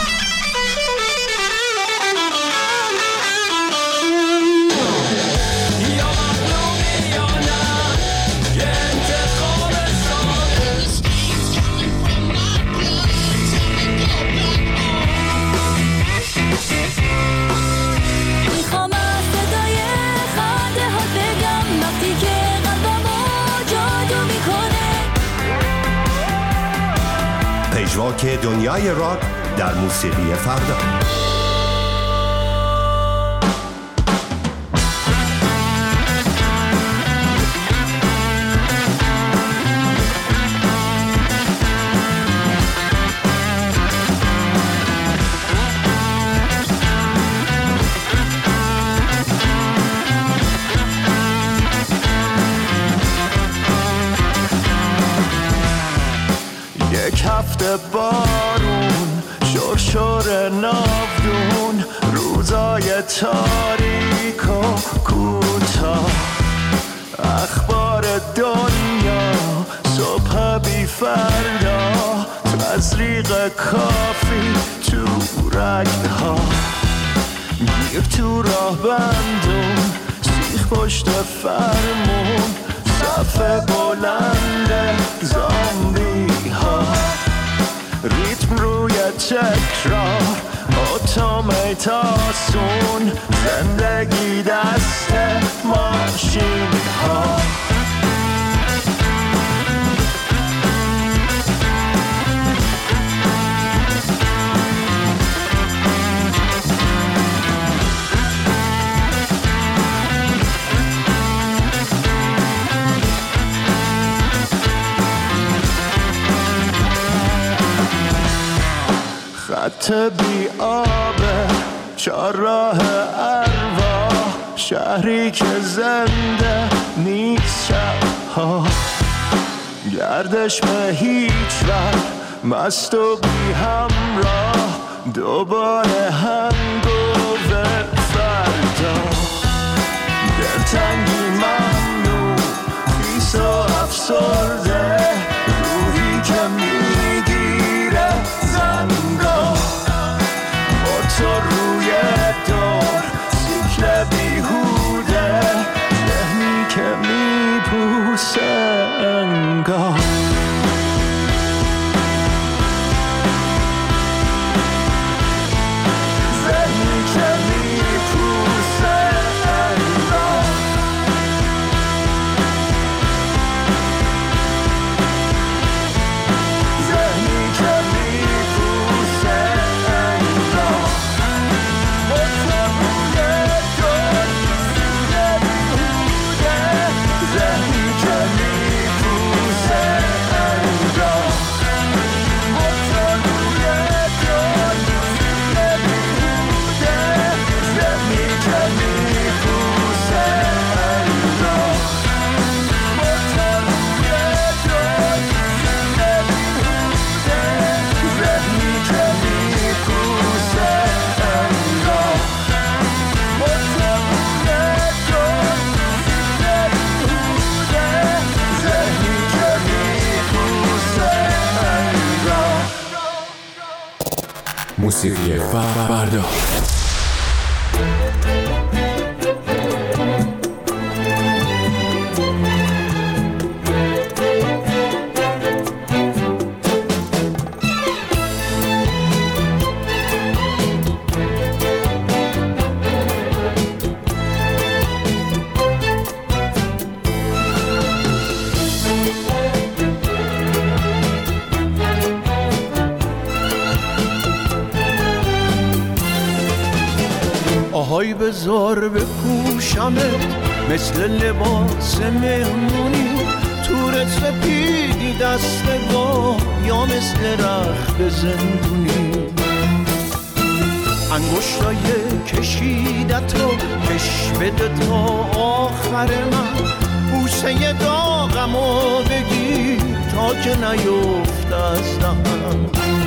پژواک دنیای راک در موسیقی فردا. هفته بارون شرشر ناودون، روزای تاریک و کوتاه، اخبار دنیا صبح بی فردا، تزریق کافی تو رگها. گیر تو راه بندون سیخ پشت فرمون صف بلند زامبی ها ریتم روی تکرار اتوماتاسون زندگی دست ماشین ها خط بی آبه چهارراه ارواح شهری که زنده نیست شبها گردش به هیچ وقت مست و بی همراه دوباره هنگوور فردا دلتنگی ممنوع خیس و افسرده روحی که میگیره زنگاه با تو روی دور سیکل بیهوده ذهنی که میپوسه انگاه موسیقی فردا. آهای بذار بپوشمت مثل لباس مهمونی تور سپیدی دستگاه یا مثل رخت زندونی انگشتای کشیدت رو کش بده تا آخر من بوسه داغمو بگیر تا که نیفت از دهنم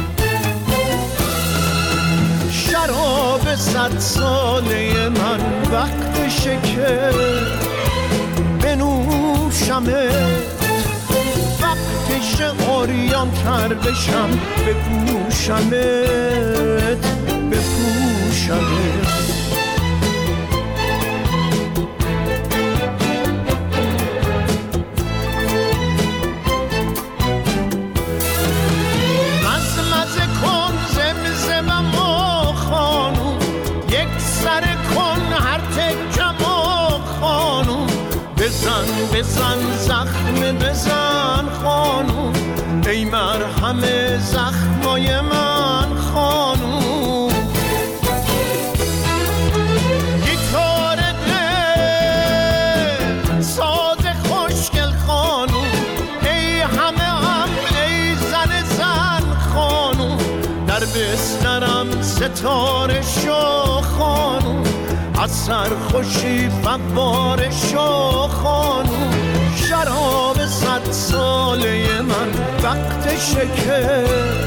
شراب صد ساله من وقتشه که بنوشمت وقتشه عریان تر بشم بپوشمت بپوشمت بزن بزن زخم بزن خانوم ای مرهم زخمای من خانوم گیتار دل ساز خوشگل خانوم ای همه هم ای زن زن خانوم در بسترم ستاره شو خانوم از سرخوشی فواره شو خانوم شراب صد ساله من وقتشه که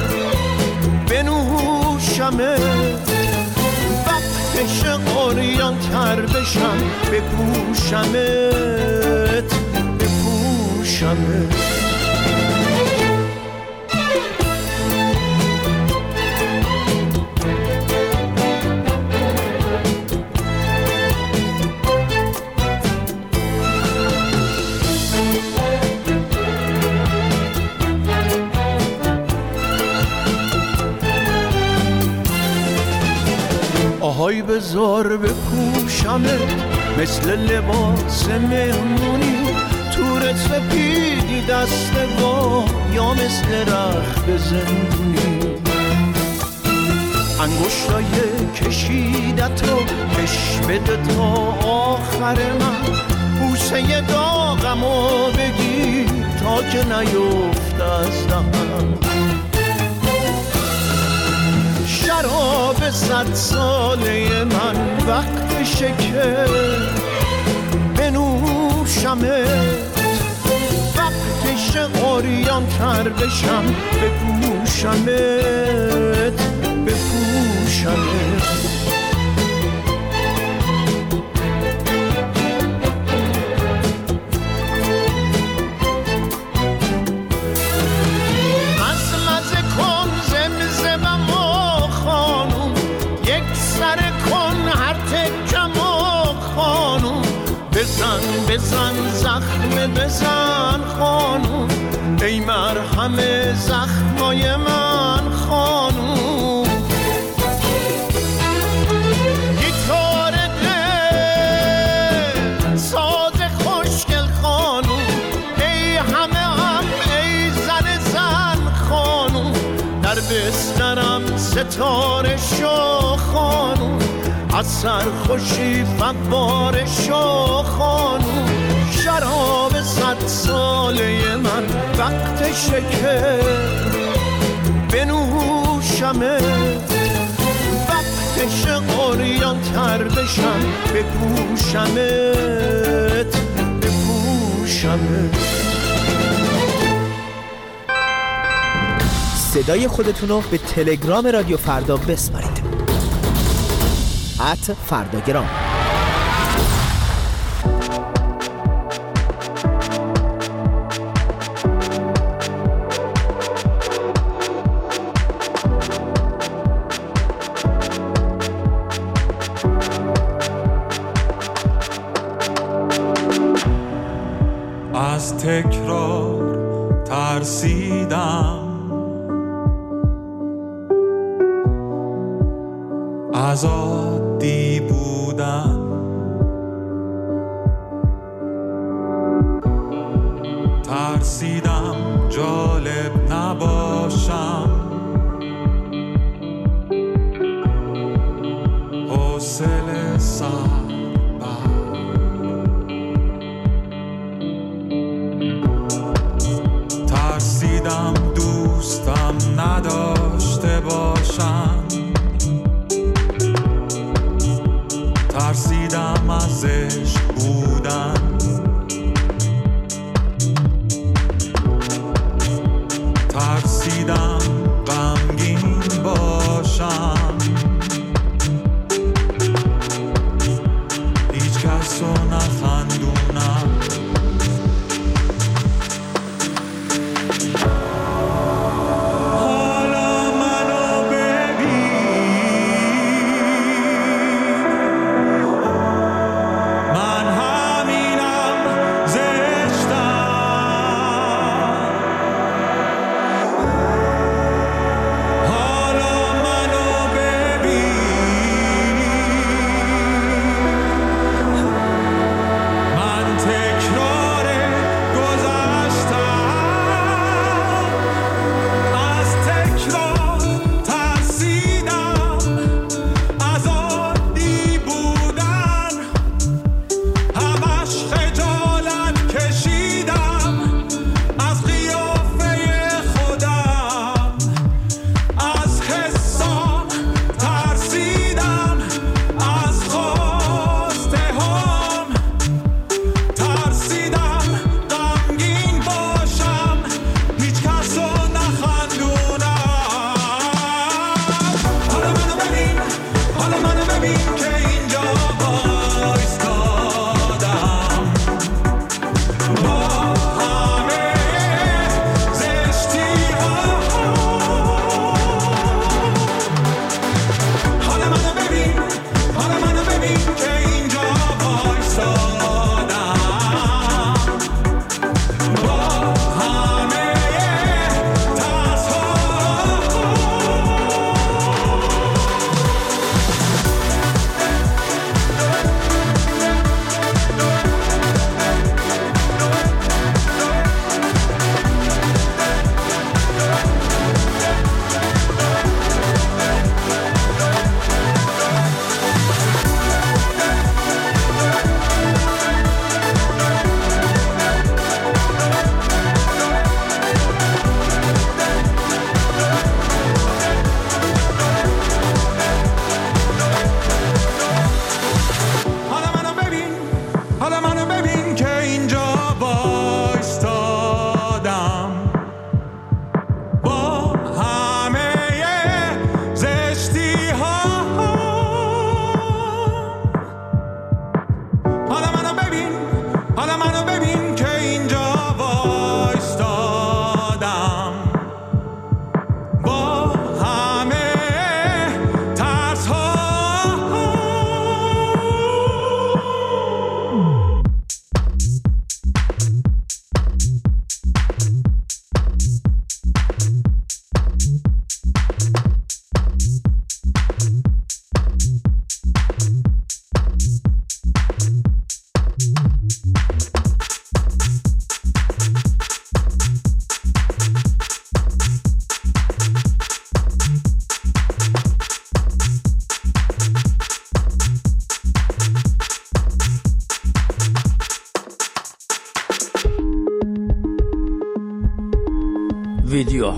بنوشمت وقتشه عریان تر بشم بپوشمت بپوشمت وای بذار بپوشمت مثل لباس مهمونی، تور سپیدی دست با یا مثل رخت زندونی، انگشتای کشیدت رو کش بده تا آخر من، بوسه داغمو بگیر تا که نیفت از دهنم. شراب صد ساله من وقتشه که بنوشمت، وقتشه عریان تر بشم بپوشمت بپوشمت. بزن بزن زخم بزن خانوم، ای مرهم زخمای من خانوم. گیتار دل ساز خوشگل خانوم، ای همه هم ای زن زن خانوم، در بسترم ستاره شو خانوم، از سرخوشی فواره شو خانوم. شراب صد ساله من وقتشه که بنوشمت، وقتشه عریان تر بشم بپوشمت بپوشمت. صدای خودتونو به تلگرام رادیو فردا بسپارید. ات فرداگرام. از تکرار ترسیدم، از عادی بودن ترسیدم جالب نباشم، حوصله سر بر ترسیدم دوستم نداشته باشم،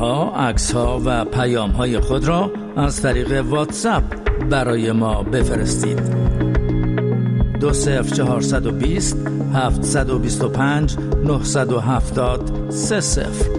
ها، عکس ها و پیام های خود را از طریق واتساپ برای ما بفرستید. دو صفر چهارصد و بیست هفتصد و بیست و پنج نهصد و هفتاد سه صفر.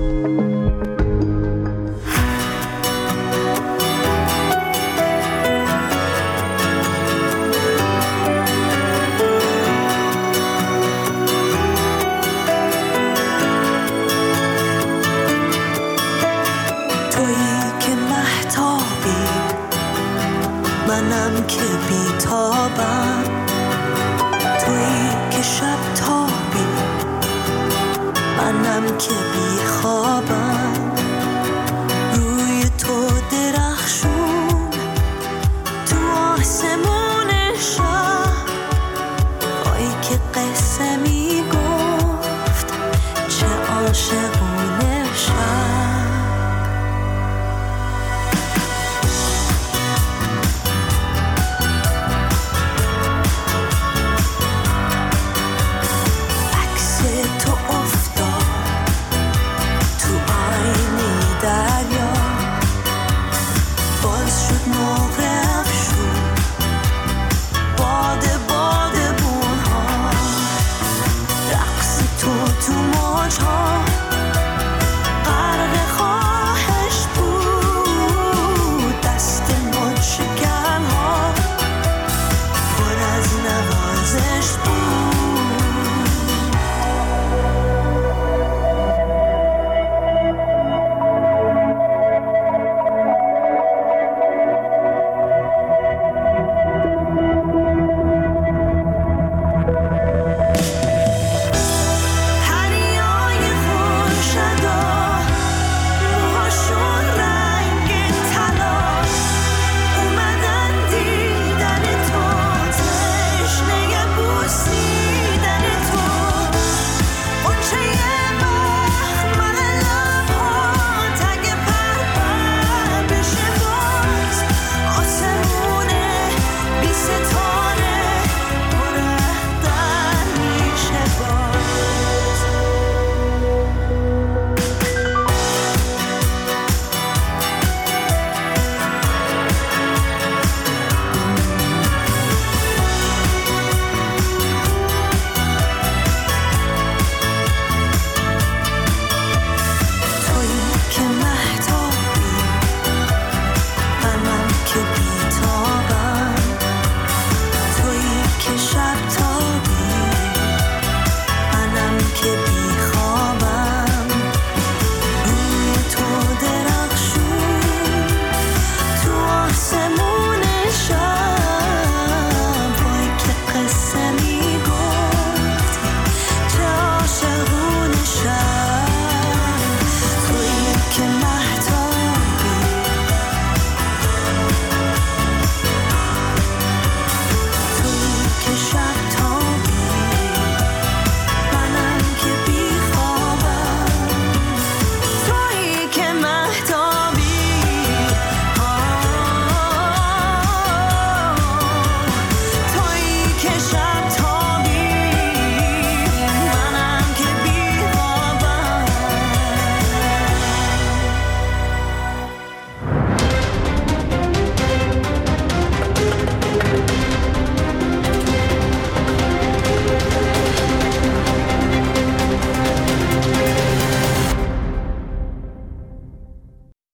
منم که بیتابم، تویی که شب تابی، منم که بیخوابم.